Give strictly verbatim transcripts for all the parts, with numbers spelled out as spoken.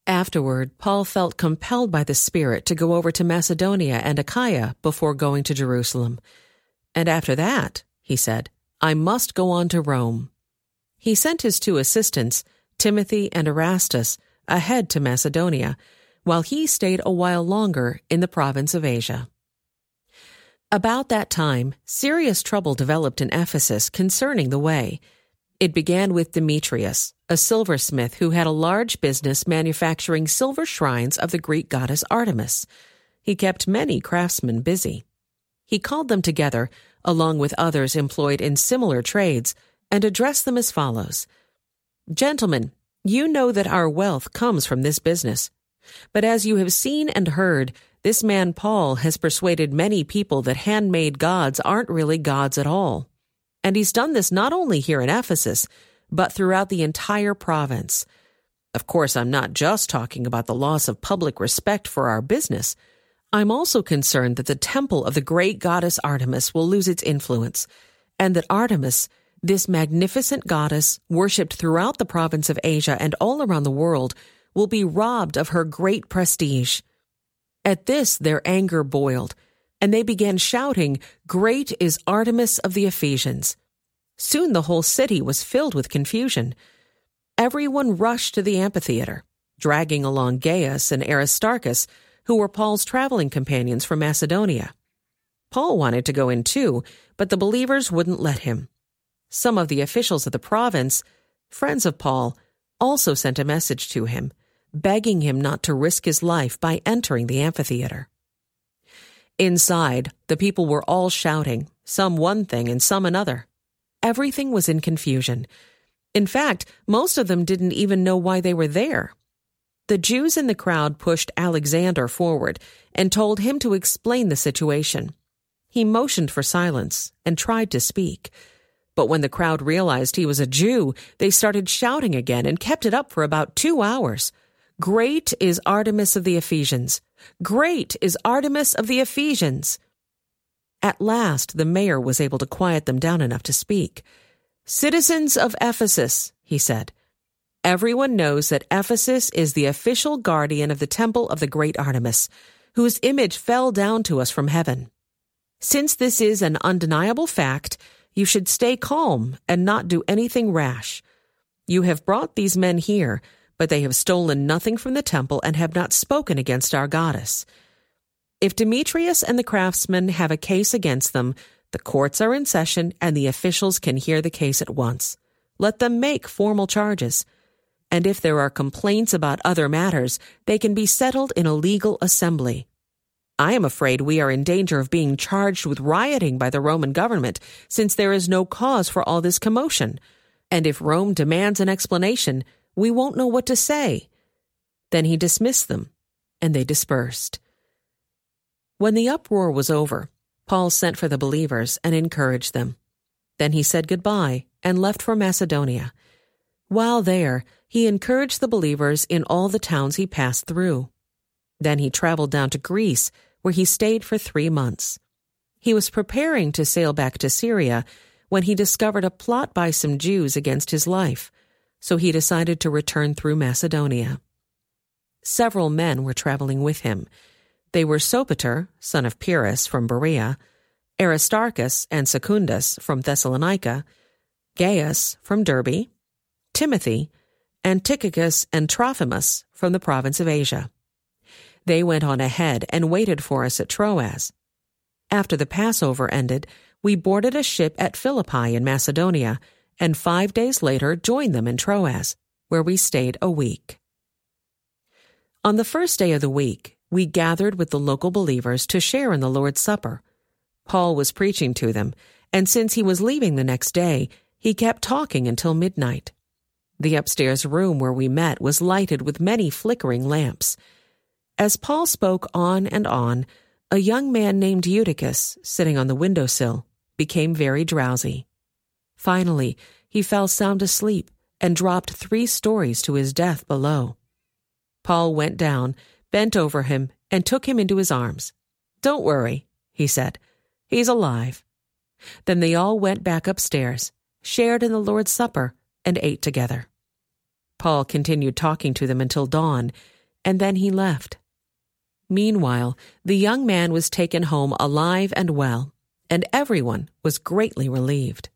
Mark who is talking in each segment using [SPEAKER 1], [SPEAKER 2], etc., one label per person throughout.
[SPEAKER 1] Afterward, Paul felt compelled by the Spirit to go over to Macedonia and Achaia before going to Jerusalem. And after that, he said, I must go on to Rome. He sent his two assistants, Timothy and Erastus, ahead to Macedonia, while he stayed a while longer in the province of Asia. About that time, serious trouble developed in Ephesus concerning the way. It began with Demetrius, a silversmith who had a large business manufacturing silver shrines of the Greek goddess Artemis. He kept many craftsmen busy. He called them together, along with others employed in similar trades, and addressed them as follows. Gentlemen, you know that our wealth comes from this business. But as you have seen and heard, this man Paul has persuaded many people that handmade gods aren't really gods at all. And he's done this not only here in Ephesus, but throughout the entire province. Of course, I'm not just talking about the loss of public respect for our business. I'm also concerned that the temple of the great goddess Artemis will lose its influence, and that Artemis, this magnificent goddess worshipped throughout the province of Asia and all around the world, will be robbed of her great prestige. At this, their anger boiled, and they began shouting, Great is Artemis of the Ephesians. Soon the whole city was filled with confusion. Everyone rushed to the amphitheater, dragging along Gaius and Aristarchus, who were Paul's traveling companions from Macedonia. Paul wanted to go in too, but the believers wouldn't let him. Some of the officials of the province, friends of Paul, also sent a message to him, begging him not to risk his life by entering the amphitheater. Inside, the people were all shouting, some one thing and some another. Everything was in confusion. In fact, most of them didn't even know why they were there. The Jews in the crowd pushed Alexander forward and told him to explain the situation. He motioned for silence and tried to speak. But when the crowd realized he was a Jew, they started shouting again and kept it up for about two hours. Great is Artemis of the Ephesians! Great is Artemis of the Ephesians! At last, the mayor was able to quiet them down enough to speak. Citizens of Ephesus, he said, everyone knows that Ephesus is the official guardian of the temple of the great Artemis, whose image fell down to us from heaven. Since this is an undeniable fact, you should stay calm and not do anything rash. You have brought these men here, but they have stolen nothing from the temple and have not spoken against our goddess. If Demetrius and the craftsmen have a case against them, the courts are in session and the officials can hear the case at once. Let them make formal charges. And if there are complaints about other matters, they can be settled in a legal assembly. I am afraid we are in danger of being charged with rioting by the Roman government, since there is no cause for all this commotion. And if Rome demands an explanation, we won't know what to say. Then he dismissed them, and they dispersed. When the uproar was over, Paul sent for the believers and encouraged them. Then he said goodbye and left for Macedonia. While there, he encouraged the believers in all the towns he passed through. Then he traveled down to Greece, where he stayed for three months. He was preparing to sail back to Syria when he discovered a plot by some Jews against his life, so he decided to return through Macedonia. Several men were traveling with him. They were Sopater, son of Pyrrhus, from Berea, Aristarchus and Secundus from Thessalonica, Gaius from Derbe, Timothy, and Tychicus and Trophimus from the province of Asia. They went on ahead and waited for us at Troas. After the Passover ended, we boarded a ship at Philippi in Macedonia, and five days later joined them in Troas, where we stayed a week. On the first day of the week, we gathered with the local believers to share in the Lord's Supper. Paul was preaching to them, and since he was leaving the next day, he kept talking until midnight. The upstairs room where we met was lighted with many flickering lamps. As Paul spoke on and on, a young man named Eutychus, sitting on the windowsill, became very drowsy. Finally, he fell sound asleep and dropped three stories to his death below. Paul went down, bent over him, and took him into his arms. "Don't worry," he said. "He's alive." Then they all went back upstairs, shared in the Lord's Supper, and ate together. Paul continued talking to them until dawn, and then he left. Meanwhile, the young man was taken home alive and well, and everyone was greatly relieved.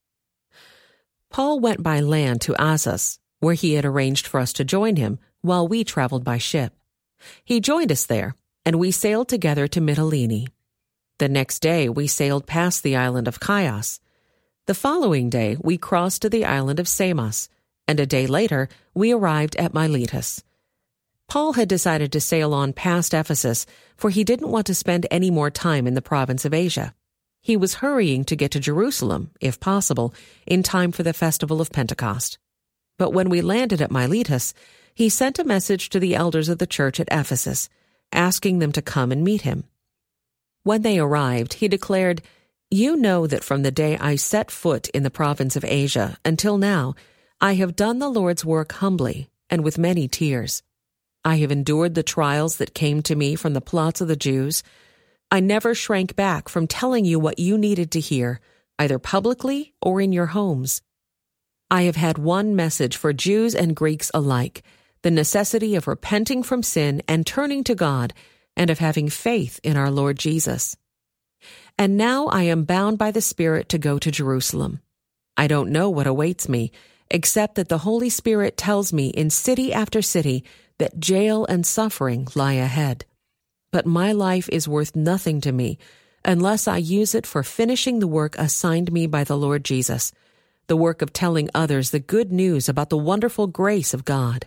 [SPEAKER 1] Paul went by land to Assos, where he had arranged for us to join him while we traveled by ship. He joined us there, and we sailed together to Mytilene. The next day we sailed past the island of Chios. The following day we crossed to the island of Samos, and a day later we arrived at Miletus. Paul had decided to sail on past Ephesus, for he didn't want to spend any more time in the province of Asia. He was hurrying to get to Jerusalem, if possible, in time for the festival of Pentecost. But when we landed at Miletus, he sent a message to the elders of the church at Ephesus, asking them to come and meet him. When they arrived, he declared, "You know that from the day I set foot in the province of Asia until now, I have done the Lord's work humbly and with many tears. I have endured the trials that came to me from the plots of the Jews. I never shrank back from telling you what you needed to hear, either publicly or in your homes. I have had one message for Jews and Greeks alike, the necessity of repenting from sin and turning to God, and of having faith in our Lord Jesus. And now I am bound by the Spirit to go to Jerusalem. I don't know what awaits me, except that the Holy Spirit tells me in city after city that jail and suffering lie ahead. But my life is worth nothing to me unless I use it for finishing the work assigned me by the Lord Jesus, the work of telling others the good news about the wonderful grace of God.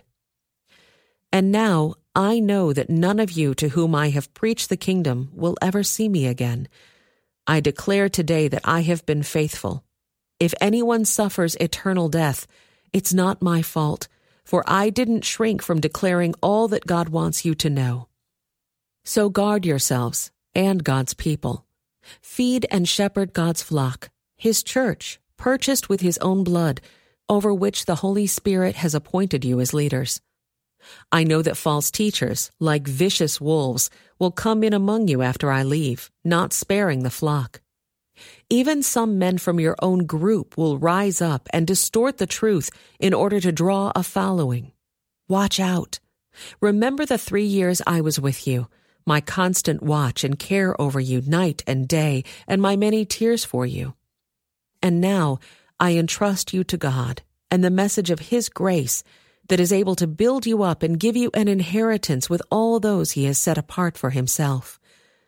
[SPEAKER 1] And now I know that none of you to whom I have preached the kingdom will ever see me again. I declare today that I have been faithful. If anyone suffers eternal death, it's not my fault, for I didn't shrink from declaring all that God wants you to know. So guard yourselves and God's people. Feed and shepherd God's flock, His church, purchased with His own blood, over which the Holy Spirit has appointed you as leaders. I know that false teachers, like vicious wolves, will come in among you after I leave, not sparing the flock. Even some men from your own group will rise up and distort the truth in order to draw a following. Watch out. Remember the three years I was with you, my constant watch and care over you night and day, and my many tears for you. And now I entrust you to God and the message of His grace that is able to build you up and give you an inheritance with all those He has set apart for Himself.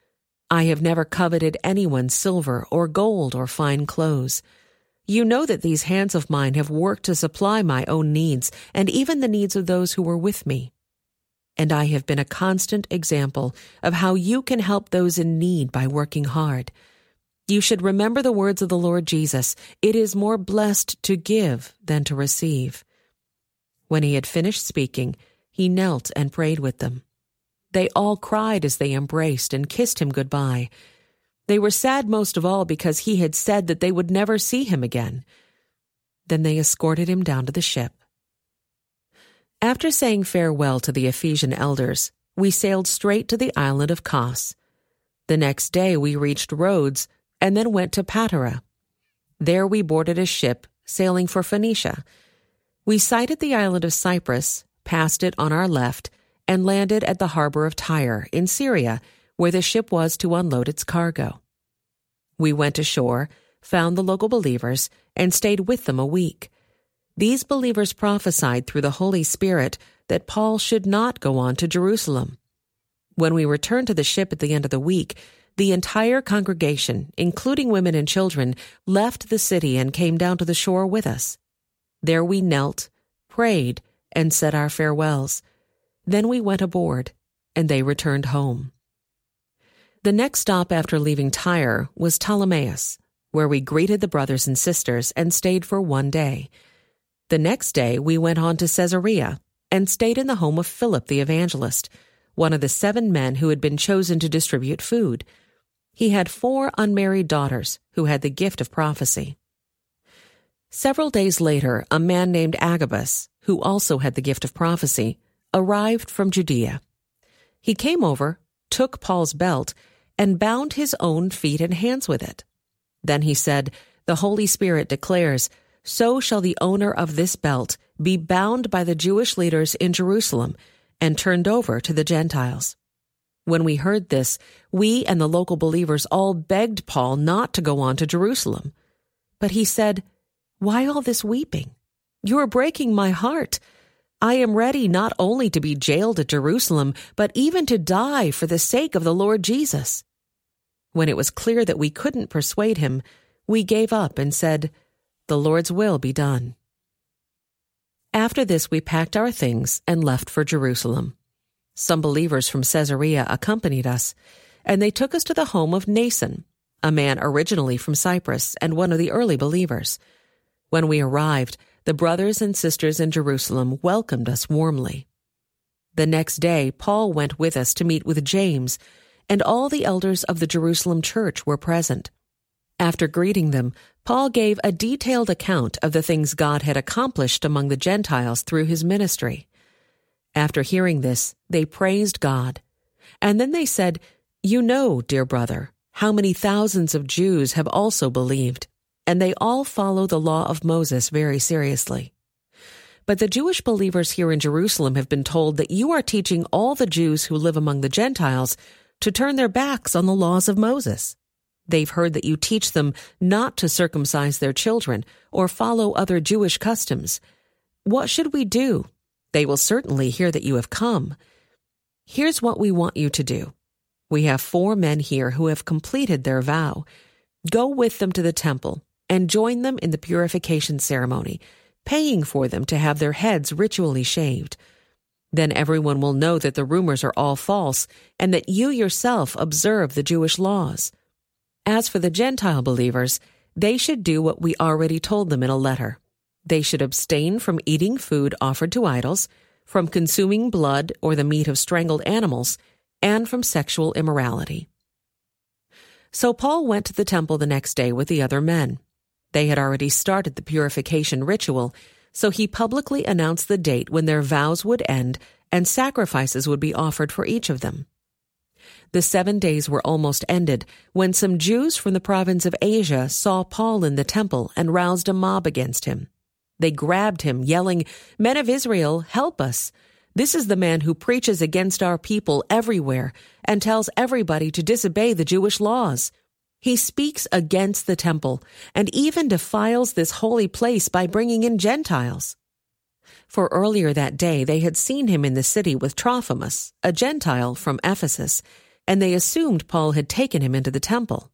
[SPEAKER 1] I have never coveted anyone's silver or gold or fine clothes. You know that these hands of mine have worked to supply my own needs and even the needs of those who were with me. And I have been a constant example of how you can help those in need by working hard. You should remember the words of the Lord Jesus, "It is more blessed to give than to receive." When he had finished speaking, he knelt and prayed with them. They all cried as they embraced and kissed him goodbye. They were sad most of all because he had said that they would never see him again. Then they escorted him down to the ship. After saying farewell to the Ephesian elders, we sailed straight to the island of Kos. The next day we reached Rhodes and then went to Patara. There we boarded a ship sailing for Phoenicia. We sighted the island of Cyprus, passed it on our left, and landed at the harbor of Tyre in Syria, where the ship was to unload its cargo. We went ashore, found the local believers, and stayed with them a week. These believers prophesied through the Holy Spirit that Paul should not go on to Jerusalem. When we returned to the ship at the end of the week, the entire congregation, including women and children, left the city and came down to the shore with us. There we knelt, prayed, and said our farewells. Then we went aboard, and they returned home. The next stop after leaving Tyre was Ptolemais, where we greeted the brothers and sisters and stayed for one day. The next day we went on to Caesarea and stayed in the home of Philip the evangelist, one of the seven men who had been chosen to distribute food. He had four unmarried daughters who had the gift of prophecy. Several days later, a man named Agabus, who also had the gift of prophecy, arrived from Judea. He came over, took Paul's belt, and bound his own feet and hands with it. Then he said, "The Holy Spirit declares, so shall the owner of this belt be bound by the Jewish leaders in Jerusalem and turned over to the Gentiles. When we heard this, we and the local believers all begged Paul not to go on to Jerusalem. But he said, "Why all this weeping? You are breaking my heart. I am ready not only to be jailed at Jerusalem, but even to die for the sake of the Lord Jesus." When it was clear that we couldn't persuade him, we gave up and said, "The Lord's will be done." After this, we packed our things and left for Jerusalem. Some believers from Caesarea accompanied us, and they took us to the home of Mnason, a man originally from Cyprus and one of the early believers. When we arrived, the brothers and sisters in Jerusalem welcomed us warmly. The next day, Paul went with us to meet with James, and all the elders of the Jerusalem church were present. After greeting them, Paul gave a detailed account of the things God had accomplished among the Gentiles through his ministry. After hearing this, they praised God. And then they said, "You know, dear brother, how many thousands of Jews have also believed, and they all follow the law of Moses very seriously. But the Jewish believers here in Jerusalem have been told that you are teaching all the Jews who live among the Gentiles to turn their backs on the laws of Moses. They've heard that you teach them not to circumcise their children or follow other Jewish customs. What should we do? They will certainly hear that you have come. Here's what we want you to do. We have four men here who have completed their vow. Go with them to the temple and join them in the purification ceremony, paying for them to have their heads ritually shaved. Then everyone will know that the rumors are all false and that you yourself observe the Jewish laws. As for the Gentile believers, they should do what we already told them in a letter. They should abstain from eating food offered to idols, from consuming blood or the meat of strangled animals, and from sexual immorality." So Paul went to the temple the next day with the other men. They had already started the purification ritual, so he publicly announced the date when their vows would end and sacrifices would be offered for each of them. The seven days were almost ended when some Jews from the province of Asia saw Paul in the temple and roused a mob against him. They grabbed him, yelling, "Men of Israel, help us! This is the man who preaches against our people everywhere and tells everybody to disobey the Jewish laws. He speaks against the temple and even defiles this holy place by bringing in Gentiles." For earlier that day they had seen him in the city with Trophimus, a Gentile from Ephesus, and they assumed Paul had taken him into the temple.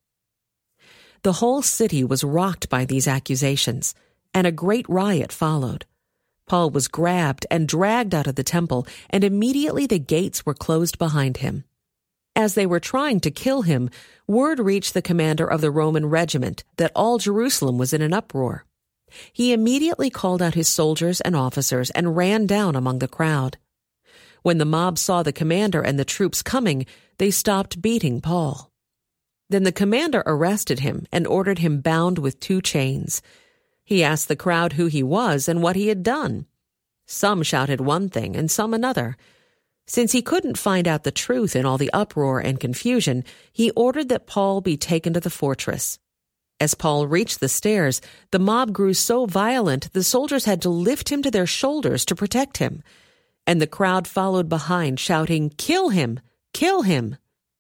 [SPEAKER 1] The whole city was rocked by these accusations, and a great riot followed. Paul was grabbed and dragged out of the temple, and immediately the gates were closed behind him. As they were trying to kill him, word reached the commander of the Roman regiment that all Jerusalem was in an uproar. He immediately called out his soldiers and officers and ran down among the crowd. When the mob saw the commander and the troops coming, they stopped beating Paul. Then the commander arrested him and ordered him bound with two chains. He asked the crowd who he was and what he had done. Some shouted one thing and some another. Since he couldn't find out the truth in all the uproar and confusion, he ordered that Paul be taken to the fortress. As Paul reached the stairs, the mob grew so violent the soldiers had to lift him to their shoulders to protect him. And the crowd followed behind, shouting, "Kill him! Kill him!"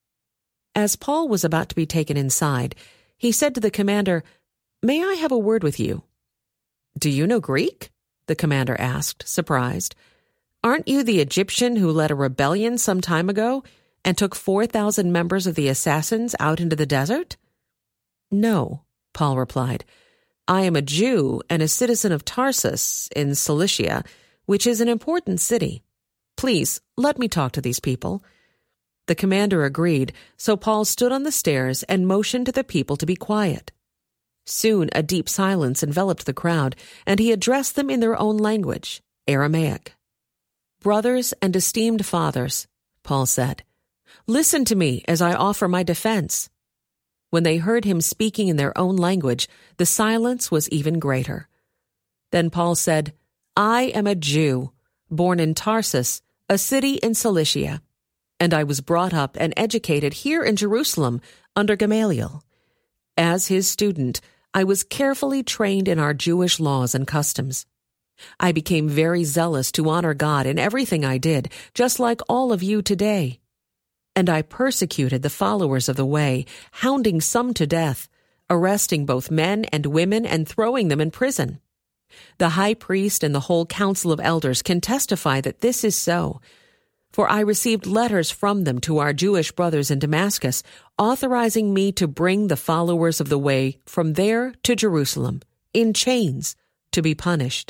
[SPEAKER 1] As Paul was about to be taken inside, he said to the commander, "May I have a word with you?" "Do you know Greek?" the commander asked, surprised. "Aren't you the Egyptian who led a rebellion some time ago and took four thousand members of the assassins out into the desert?" "No," Paul replied. "I am a Jew and a citizen of Tarsus in Cilicia, which is an important city. Please, let me talk to these people." The commander agreed, so Paul stood on the stairs and motioned to the people to be quiet. Soon a deep silence enveloped the crowd, and he addressed them in their own language, Aramaic. "Brothers and esteemed fathers," Paul said, "listen to me as I offer my defense." When they heard him speaking in their own language, the silence was even greater. Then Paul said, "I am a Jew, born in Tarsus, a city in Cilicia, and I was brought up and educated here in Jerusalem under Gamaliel. As his student, I was carefully trained in our Jewish laws and customs. I became very zealous to honor God in everything I did, just like all of you today. And I persecuted the followers of the way, hounding some to death, arresting both men and women and throwing them in prison. The high priest and the whole council of elders can testify that this is so. For I received letters from them to our Jewish brothers in Damascus, authorizing me to bring the followers of the way from there to Jerusalem, in chains, to be punished.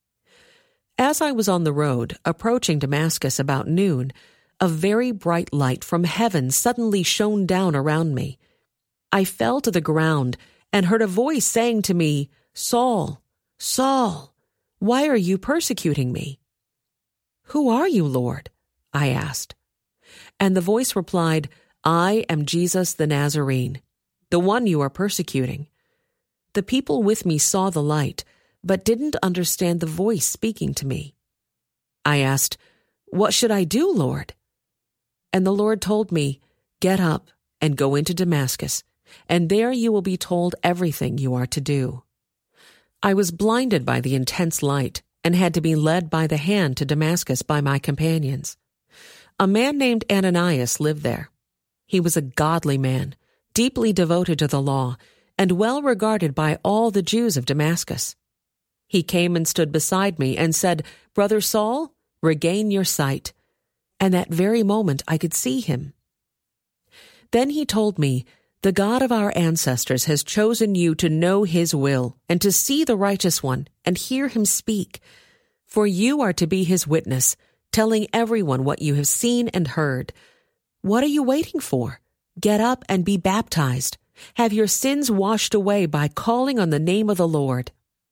[SPEAKER 1] As I was on the road, approaching Damascus about noon, a very bright light from heaven suddenly shone down around me. I fell to the ground and heard a voice saying to me, "Saul, Saul, why are you persecuting me?" "Who are you, Lord?" I asked. And the voice replied, "I am Jesus the Nazarene, the one you are persecuting." The people with me saw the light, but didn't understand the voice speaking to me. I asked, "What should I do, Lord?" And the Lord told me, "Get up and go into Damascus, and there you will be told everything you are to do." I was blinded by the intense light and had to be led by the hand to Damascus by my companions. A man named Ananias lived there. He was a godly man, deeply devoted to the law, and well regarded by all the Jews of Damascus. He came and stood beside me and said, "Brother Saul, regain your sight." And that very moment I could see him. Then he told me, "The God of our ancestors has chosen you to know his will and to see the righteous one and hear him speak. For you are to be his witness, telling everyone what you have seen and heard. What are you waiting for? Get up and be baptized. Have your sins washed away by calling on the name of the Lord."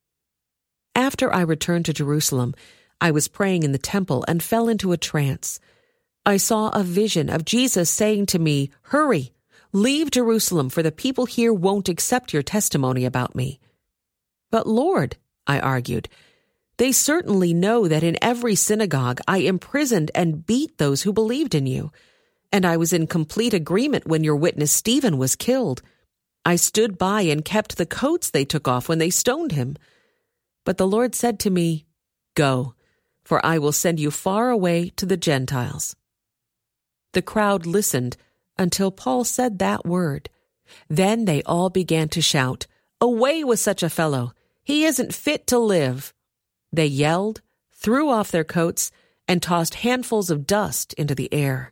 [SPEAKER 1] After I returned to Jerusalem, I was praying in the temple and fell into a trance. I saw a vision of Jesus saying to me, "Hurry, leave Jerusalem, for the people here won't accept your testimony about me." "But Lord," I argued, "they certainly know that in every synagogue I imprisoned and beat those who believed in you. And I was in complete agreement when your witness Stephen was killed. I stood by and kept the coats they took off when they stoned him." But the Lord said to me, "Go, for I will send you far away to the Gentiles." The crowd listened until Paul said that word. Then they all began to shout, "Away with such a fellow! He isn't fit to live!" They yelled, threw off their coats, and tossed handfuls of dust into the air.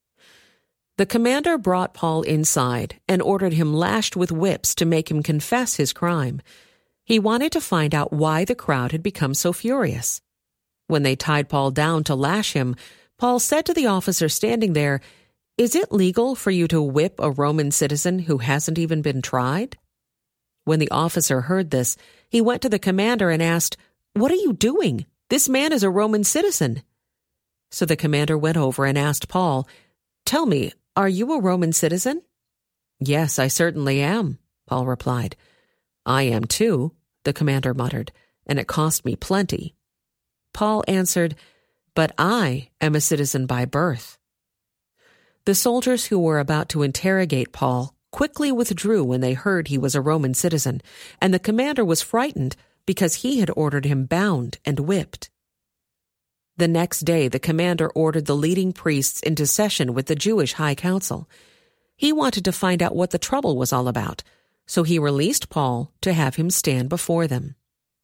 [SPEAKER 1] The commander brought Paul inside and ordered him lashed with whips to make him confess his crime. He wanted to find out why the crowd had become so furious. When they tied Paul down to lash him, Paul said to the officer standing there, "Is it legal for you to whip a Roman citizen who hasn't even been tried?" When the officer heard this, he went to the commander and asked, "What are you doing? This man is a Roman citizen." So the commander went over and asked Paul, "Tell me, are you a Roman citizen?" "Yes, I certainly am," Paul replied. "I am too," the commander muttered, "and it cost me plenty." Paul answered, "But I am a citizen by birth." The soldiers who were about to interrogate Paul quickly withdrew when they heard he was a Roman citizen, and the commander was frightened because he had ordered him bound and whipped. The next day the commander ordered the leading priests into session with the Jewish High Council. He wanted to find out what the trouble was all about, so he released Paul to have him stand before them.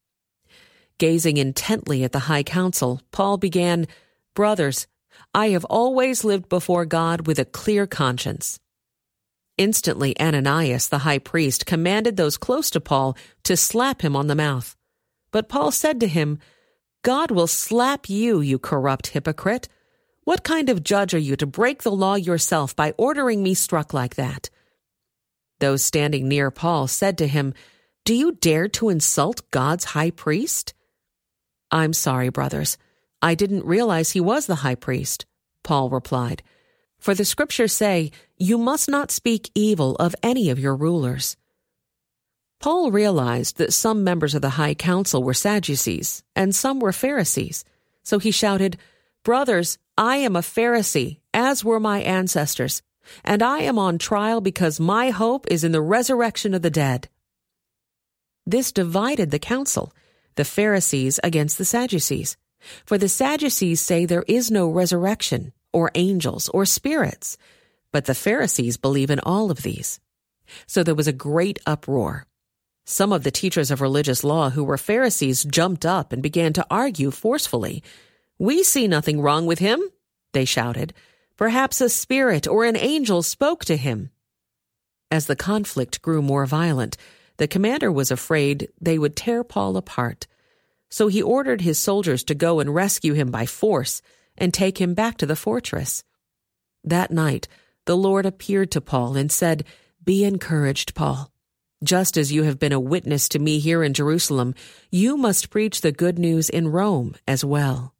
[SPEAKER 1] Gazing intently at the High Council, Paul began, "Brothers, I have always lived before God with a clear conscience." Instantly Ananias, the high priest, commanded those close to Paul to slap him on the mouth. But Paul said to him, "God will slap you, you corrupt hypocrite. What kind of judge are you to break the law yourself by ordering me struck like that?" Those standing near Paul said to him, "Do you dare to insult God's high priest?" "I'm sorry, brothers. I didn't realize he was the high priest," Paul replied. "For the scriptures say, you must not speak evil of any of your rulers." Paul realized that some members of the high council were Sadducees and some were Pharisees. So he shouted, "Brothers, I am a Pharisee, as were my ancestors, and I am on trial because my hope is in the resurrection of the dead." This divided the council. the Pharisees against the Sadducees. For the Sadducees say there is no resurrection, or angels, or spirits, but the Pharisees believe in all of these. So there was a great uproar. Some of the teachers of religious law who were Pharisees jumped up and began to argue forcefully. "We see nothing wrong with him," they shouted. "Perhaps a spirit or an angel spoke to him." As the conflict grew more violent, the commander was afraid they would tear Paul apart. So he ordered his soldiers to go and rescue him by force and take him back to the fortress. That night, the Lord appeared to Paul and said, "Be encouraged, Paul. Just as you have been a witness to me here in Jerusalem, you must preach the good news in Rome as well."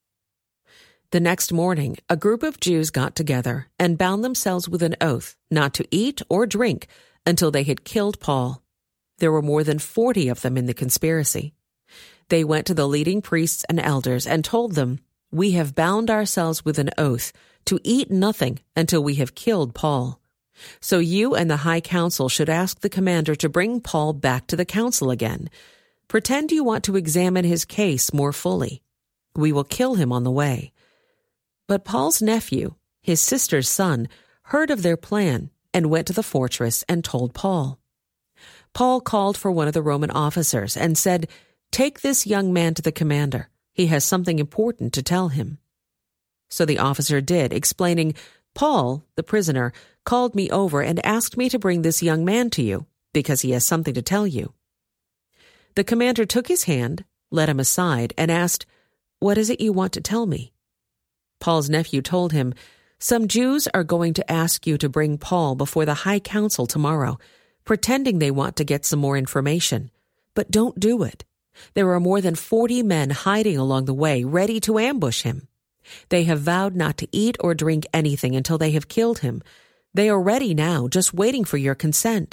[SPEAKER 1] The next morning, a group of Jews got together and bound themselves with an oath not to eat or drink until they had killed Paul. There were more than forty of them in the conspiracy. They went to the leading priests and elders and told them, "We have bound ourselves with an oath to eat nothing until we have killed Paul. So you and the high council should ask the commander to bring Paul back to the council again. Pretend you want to examine his case more fully. We will kill him on the way." But Paul's nephew, his sister's son, heard of their plan and went to the fortress and told Paul. Paul called for one of the Roman officers and said, "Take this young man to the commander. He has something important to tell him." So the officer did, explaining, "Paul, the prisoner, called me over and asked me to bring this young man to you because he has something to tell you." The commander took his hand, led him aside, and asked, "What is it you want to tell me?" Paul's nephew told him, "Some Jews are going to ask you to bring Paul before the high council tomorrow, pretending they want to get some more information. But don't do it. There are more than forty men hiding along the way, ready to ambush him. They have vowed not to eat or drink anything until they have killed him. They are ready now, just waiting for your consent."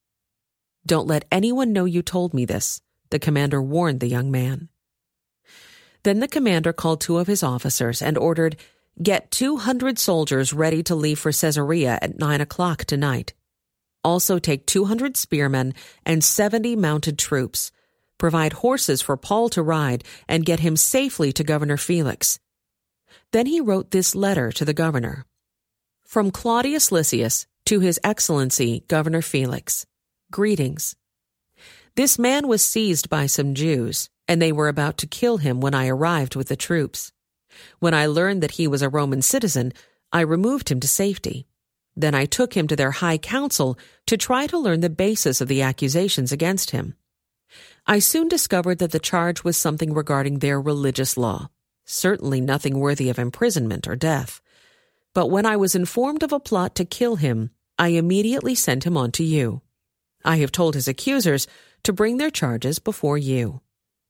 [SPEAKER 1] "Don't let anyone know you told me this," the commander warned the young man. Then the commander called two of his officers and ordered, "Get two hundred soldiers ready to leave for Caesarea at nine o'clock tonight. Also take two hundred spearmen and seventy mounted troops. Provide horses for Paul to ride and get him safely to Governor Felix." Then he wrote this letter to the governor. "From Claudius Lysias to His Excellency Governor Felix. Greetings. This man was seized by some Jews, and they were about to kill him when I arrived with the troops. When I learned that he was a Roman citizen, I removed him to safety. Then I took him to their high council to try to learn the basis of the accusations against him. I soon discovered that the charge was something regarding their religious law, certainly nothing worthy of imprisonment or death. But when I was informed of a plot to kill him, I immediately sent him on to you. I have told his accusers to bring their charges before you."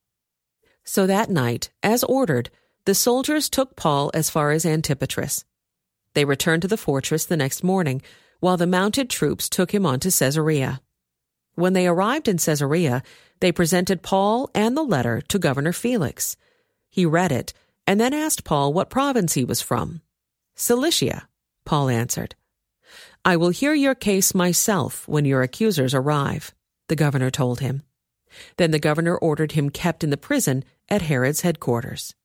[SPEAKER 1] So that night, as ordered, the soldiers took Paul as far as Antipatris. They returned to the fortress the next morning, while the mounted troops took him on to Caesarea. When they arrived in Caesarea, they presented Paul and the letter to Governor Felix. He read it, and then asked Paul what province he was from. "Cilicia," Paul answered. "I will hear your case myself when your accusers arrive," the governor told him. Then the governor ordered him kept in the prison at Herod's headquarters.